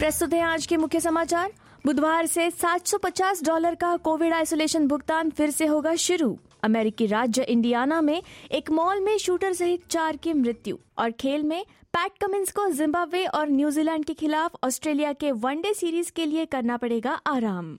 प्रस्तुत है आज के मुख्य समाचार। बुधवार से $750 का कोविड आइसोलेशन भुगतान फिर से होगा शुरू। अमेरिकी राज्य इंडियाना में एक मॉल में शूटर सहित 4 की मृत्यु। और खेल में पैट कमिंस को जिम्बाब्वे और न्यूजीलैंड के खिलाफ ऑस्ट्रेलिया के वनडे सीरीज के लिए करना पड़ेगा आराम।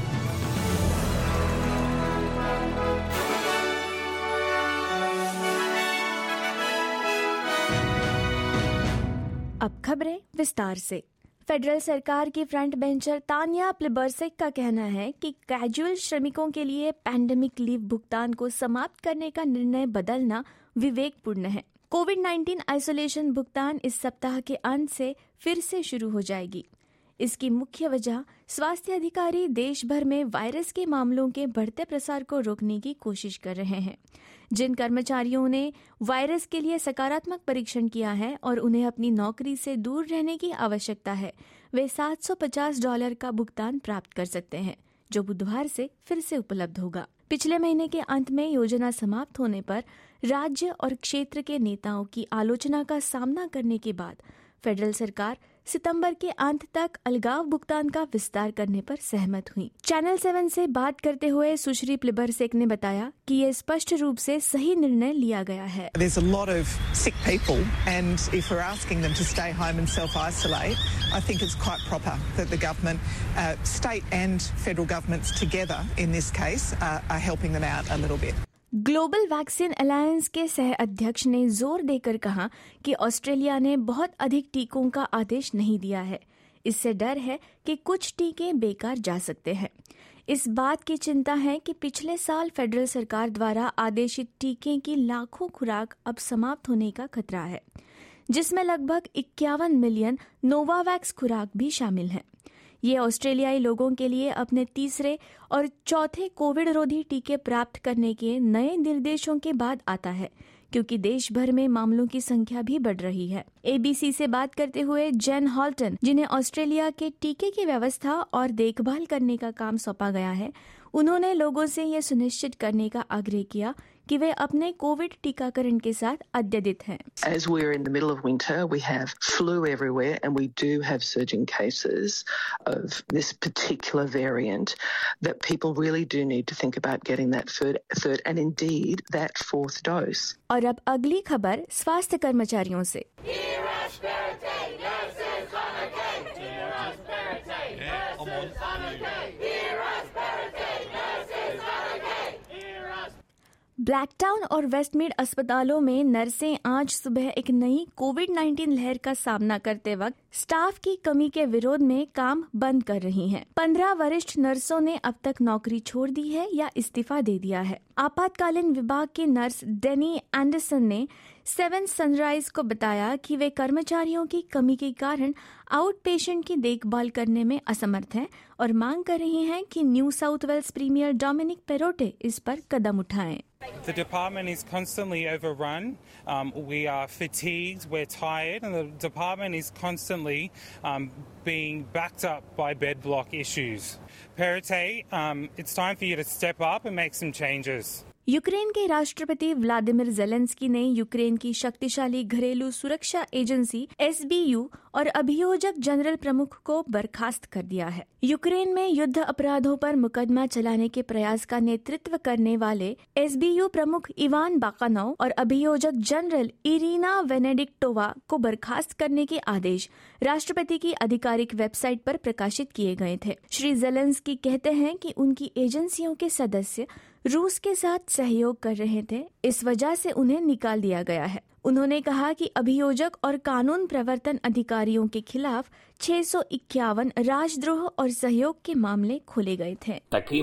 अब खबरें विस्तार से। फेडरल सरकार की फ्रंट बेंचर तान्या प्लिबर्सिक का कहना है कि कैजुअल श्रमिकों के लिए पैंडेमिक लीव भुगतान को समाप्त करने का निर्णय बदलना विवेकपूर्ण है। कोविड-19 आइसोलेशन भुगतान इस सप्ताह के अंत से फिर से शुरू हो जाएगी। इसकी मुख्य वजह स्वास्थ्य अधिकारी देश भर में वायरस के मामलों के बढ़ते प्रसार को रोकने की कोशिश कर रहे हैं। जिन कर्मचारियों ने वायरस के लिए सकारात्मक परीक्षण किया है और उन्हें अपनी नौकरी से दूर रहने की आवश्यकता है, वे $750 का भुगतान प्राप्त कर सकते हैं, जो बुधवार से फिर से उपलब्ध होगा। पिछले महीने के अंत में योजना समाप्त होने पर राज्य और क्षेत्र के नेताओं की आलोचना का सामना करने के बाद फेडरल सरकार सितंबर के अंत तक अलगाव भुगतान का विस्तार करने पर सहमत हुई। चैनल 7 से बात करते हुए सुश्री प्लिबर्सिक ने बताया कि ये स्पष्ट रूप से सही निर्णय लिया गया है। There's a lot of sick people and if we're asking them to stay home and self-isolate, I think it's quite proper that the government, state and federal governments together in this case are helping them out a little bit. Global vaccine alliance के सह अध्यक्ष ने जोर देकर कहा कि Australia ने बहुत अधिक टीकों का आदेश नहीं दिया है। इससे डर है कि कुछ टीके बेकार जा सकते हैं। इस बात की चिंता है कि पिछले साल फेडरल सरकार द्वारा आदेशित टीके की लाखों खुराक अब समाप्त होने का खतरा है, जिसमें लगभग 51 मिलियन नोवावैक्स खुराक भी शामिल हैं। ये ऑस्ट्रेलियाई लोगों के लिए अपने तीसरे और चौथे कोविड रोधी टीके प्राप्त करने के नए निर्देशों के बाद आता है, क्योंकि देश भर में मामलों की संख्या भी बढ़ रही है। ABC से बात करते हुए जेन हॉल्टन, जिन्हें ऑस्ट्रेलिया के टीके की व्यवस्था और देखभाल करने का काम सौंपा गया है, उन्होंने लोगों से यह सुनिश्चित करने का आग्रह किया कि वे अपने कोविड टीकाकरण के साथ अद्यतित हैं। As we're in the middle of winter, we have flu everywhere and we do have surging cases of this particular variant that people really do need to think about getting that third and indeed that fourth dose. और अब अगली खबर स्वास्थ्य कर्मचारियों से। Blacktown और Westmead अस्पतालों में नर्सें आज सुबह एक नई कोविड-19 लहर का सामना करते वक्त स्टाफ की कमी के विरोध में काम बंद कर रही हैं। 15 वरिष्ठ नर्सों ने अब तक नौकरी छोड़ दी है या इस्तीफा दे दिया है। आपातकालीन विभाग के नर्स डेनी एंडरसन ने 7 सनराइज को बताया कि वे कर्मचारियों की कमी के कारण आउट पेशेंट की देखभाल करने में असमर्थ हैं और मांग कर रही हैं कि New South Wales premier Dominic Perrottet इस पर कदम उठाएं। The department is constantly overrun. We are fatigued, we're tired, and the department is constantly being backed up by bed block issues. Perrottet, it's time for you to step up and make some changes. Ukraine के राष्ट्रपति Vladimir Zelensky ने Ukraine की शक्तिशाली घरेलू सुरक्षा agency SBU और अभियोजक general प्रमुख को बर्खास्त कर दिया है। यूक्रेन में युद्ध अपराधों पर मुकदमा चलाने के प्रयास का नेतृत्व करने वाले SBU प्रमुख इवान बाकानोव और अभियोजक जनरल इरीना वेनेडिक्टोवा को बर्खास्त करने के आदेश राष्ट्रपति की आधिकारिक वेबसाइट पर प्रकाशित किए गए थे। श्री ज़ेलेंस्की कहते हैं कि उनकी एजेंसियों के सदस्य रूस के साथ सहयोग कर रहे थे, इस वजह से उन्हें निकाल दिया गया है। उन्होंने कहा कि अभियोजक और कानून प्रवर्तन अधिकारियों के खिलाफ 651 राजद्रोह और सहयोग के मामले खोले गए थे।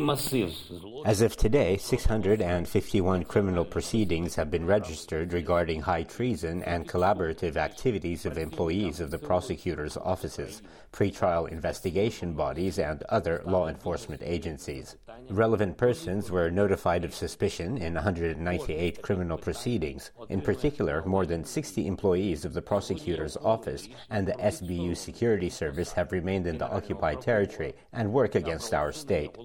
As of today, 651 criminal proceedings have been registered regarding high treason and collaborative activities of employees of the prosecutor's offices, pretrial investigation bodies, and other law enforcement agencies. Relevant persons were notified of suspicion in 198 criminal proceedings. In particular, more than 60 employees of the prosecutor's office and the SBU security service have remained in the occupied territory and work against our state.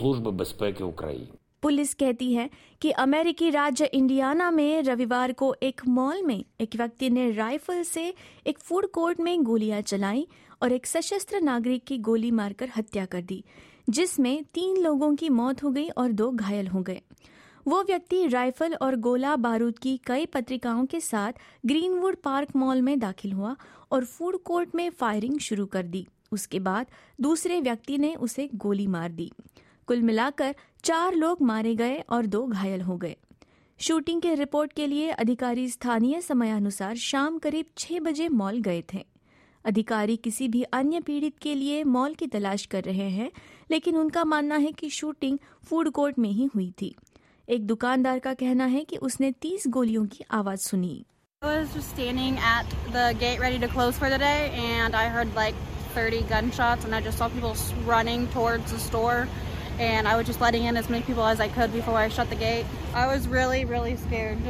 Police कहती है कि अमेरिकी राज्य Indiana में रविवार को एक mall में एक व्यक्ति ने राइफल से एक फूड कोर्ट में गोलियां चलाई और एक सशस्त्र नागरिक की गोली मारकर हत्या कर दी, जिसमें 3 लोगों की मौत हो गई और 2 घायल हो गए। वो व्यक्ति राइफल और गोला बारूद की कई पत्रिकाओं के साथ ग्रीनवुड पार्क मॉल में दाखिल हुआ और फूड कोर्ट में फायरिंग शुरू कर दी। उसके बाद दूसरे व्यक्ति ने उसे गोली मार दी। कुल मिलाकर 4 लोग मारे गए और 2 घायल हो गए। शूटिंग के रिपोर्ट के लिए अधिकारी स्थानीय समयानुसार शाम करीब 6 बजे मॉल गए थे। अधिकारी किसी भी अन्य पीड़ित के लिए मॉल की तलाश कर रहे हैं, लेकिन उनका मानना है कि शूटिंग फूड कोर्ट में ही हुई थी। एक दुकानदार का कहना है कि उसने 30 गोलियों की आवाज सुनी। I was just standing at the gate ready to close for the day, and I heard like 30 gunshots, and I just saw people running towards the store, and I was just letting in as many people as I could before I shut the gate. I was really, really scared.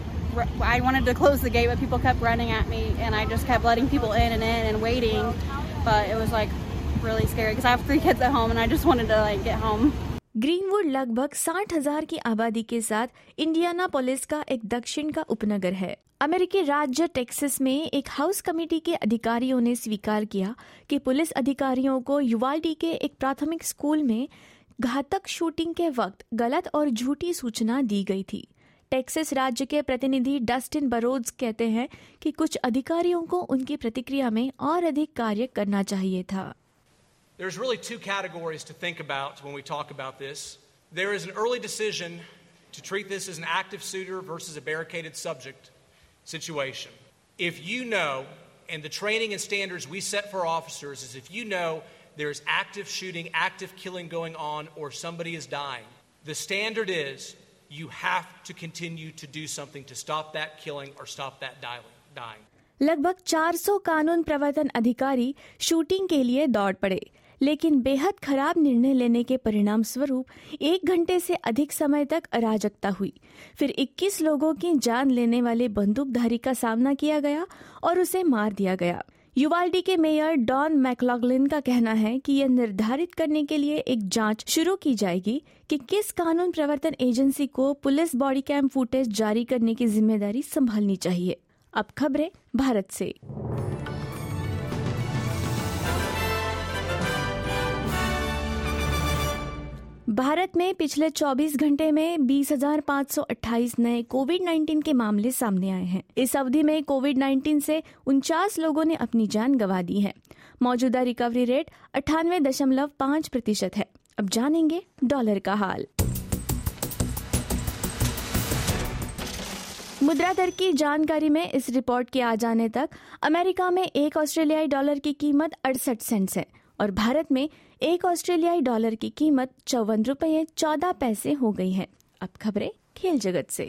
I wanted to close the gate, but people kept running at me, and I just kept letting people in and waiting, but it was like really scary because I have 3 kids at home, and I just wanted to like get home. Greenwood लगभग 60,000 की आबादी के साथ Indianapolis का एक दक्षिण का उपनगर है। अमेरिकी राज्य टेक्सास में एक हाउस कमेटी के अधिकारियों ने स्वीकार किया कि पुलिस अधिकारियों को युवाल्डी के एक प्राथमिक स्कूल में घातक शूटिंग के वक्त गलत और झूठी सूचना दी गई थी। टेक्सास राज्य के प्रतिनिधि डस्टिन बरोड्स कहते हैं कि कुछ अधिकारियों को उनकी प्रतिक्रिया में और अधिक कार्य करना चाहिए था। There's really 2 categories to think about when we talk about this. There is an early decision to treat this as an active shooter versus a barricaded subject situation. If you know, and the training and standards we set for officers is if you know there's active shooting, active killing going on, or somebody is dying, the standard is you have to continue to do something to stop that killing or stop that dying. लगभग 400 कानून प्रवर्तन अधिकारी shooting के लिए दौड़ पड़े, लेकिन बेहद खराब निर्णय लेने के परिणाम स्वरूप 1 घंटे से अधिक समय तक अराजकता हुई। फिर 21 लोगों की जान लेने वाले बंदूकधारी का सामना किया गया और उसे मार दिया गया। युवाल्डी के मेयर डॉन मैकलॉगलिन का कहना है कि यह निर्धारित करने के लिए एक जांच शुरू की जाएगी कि किस कानून प्रवर्तन एजेंसी को पुलिस बॉडी कैम फुटेज जारी करने की जिम्मेदारी संभालनी चाहिए। अब खबरें भारत से। भारत में पिछले 24 घंटे में 20,528 नए कोविड-19 के मामले सामने आए हैं। इस अवधि में कोविड-19 से 49 लोगों ने अपनी जान गंवा दी है। मौजूदा रिकवरी रेट 98.5% है। अब जानेंगे डॉलर का हाल। मुद्रा दर की जानकारी में इस रिपोर्ट के आ जाने तक अमेरिका में 1 ऑस्ट्रेलियाई डॉलर की कीमत 68 सेंट्स है और भारत में 1 ऑस्ट्रेलियाई डॉलर की कीमत 54 रुपये 14 पैसे हो गई है। अब खबरें खेल जगत से।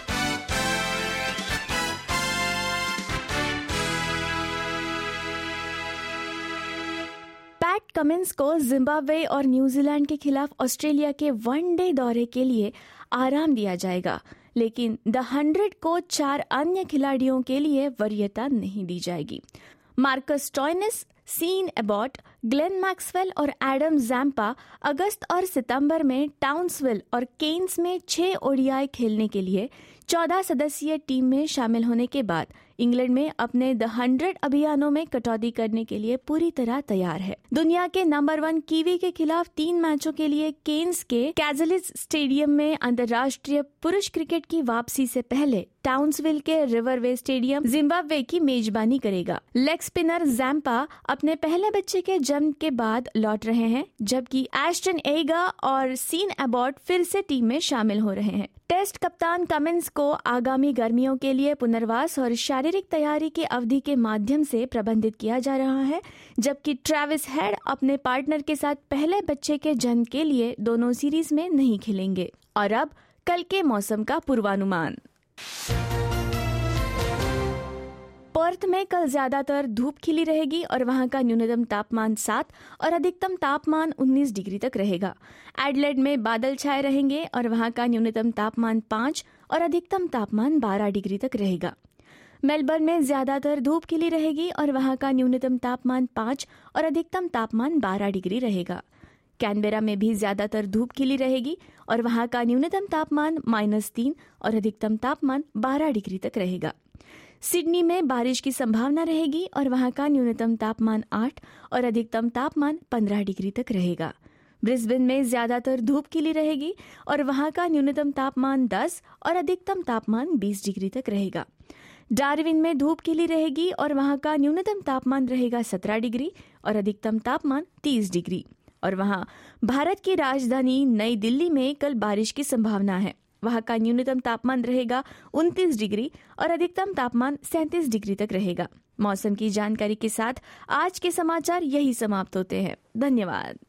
पैट कमिंस को जिम्बाब्वे और न्यूजीलैंड के खिलाफ ऑस्ट्रेलिया के वनडे दौरे के लिए आराम दिया जाएगा, लेकिन द 100 को 4 अन्य खिलाड़ियों के लिए वरीयता नहीं दी जाएगी। Marcus Stoinis, Sean Abbott, Glenn Maxwell और एडम जैम्पा अगस्त और सितंबर में टाउन्सविल और केन्स में 6 ओडीआई खेलने के लिए 14 सदस्यीय टीम में शामिल होने के बाद इंग्लैंड में अपने द 100 अभियानों में कटौती करने के लिए पूरी तरह तैयार है। दुनिया के नंबर 1 कीवी के खिलाफ 3 मैचों के लिए केन्स के कैजलिस स्टेडियम में अंतर्राष्ट्रीय पुरुष क्रिकेट की वापसी से पहले टाउन्सविल के रिवरवे स्टेडियम जिम्बाब्वे की मेजबानी करेगा। लेग स्पिनर जैम्पा अपने पहले बच्चे के जन्म के बाद लौट रहे हैं, जबकि एस्टन एगा और सीन एबॉट फिर से टीम में शामिल हो रहे हैं। टेस्ट कप्तान कमिंस को आगामी गर्मियों के लिए पुनर्वास और शारीरिक तैयारी की अवधि के माध्यम से प्रबंधित किया जा रहा है, जबकि ट्रेविस हेड अपने पार्टनर के साथ पहले बच्चे के जन्म के लिए दोनों सीरीज में नहीं खेलेंगे। और अब कल के मौसम का पूर्वानुमान। पर्थ में कल ज्यादातर धूप खिली रहेगी और वहां का न्यूनतम तापमान 7 और अधिकतम तापमान 19 डिग्री तक रहेगा। एडलेड में बादल छाए रहेंगे और वहां का न्यूनतम तापमान 5 और अधिकतम तापमान 12 डिग्री तक रहेगा। मेलबर्न में ज्यादातर धूप खिली रहेगी और वहां का न्यूनतम तापमान 5 और अधिकतम तापमान 12 डिग्री रहेगा। कैनबेरा में भी ज्यादातर धूप खिली रहेगी और वहां का न्यूनतम तापमान -3 और अधिकतम तापमान 12 डिग्री तक रहेगा। सिडनी में बारिश की संभावना रहेगी और वहां का न्यूनतम तापमान 8 और अधिकतम तापमान 15 डिग्री तक रहेगा। ब्रिस्बेन में ज्यादातर धूप खिली रहेगी और वहां का न्यूनतम तापमान 10 और अधिकतम तापमान 20 डिग्री तक रहेगा। डार्विन में धूप खिली रहेगी और वहां का न्यूनतम तापमान रहेगा 17 डिग्री और अधिकतम तापमान 30 डिग्री। और वहां भारत की राजधानी नई दिल्ली में कल बारिश की संभावना है। वहां का न्यूनतम तापमान रहेगा 29 डिग्री और अधिकतम तापमान 37 डिग्री तक रहेगा। मौसम की जानकारी के साथ आज के समाचार यही समाप्त होते हैं। धन्यवाद।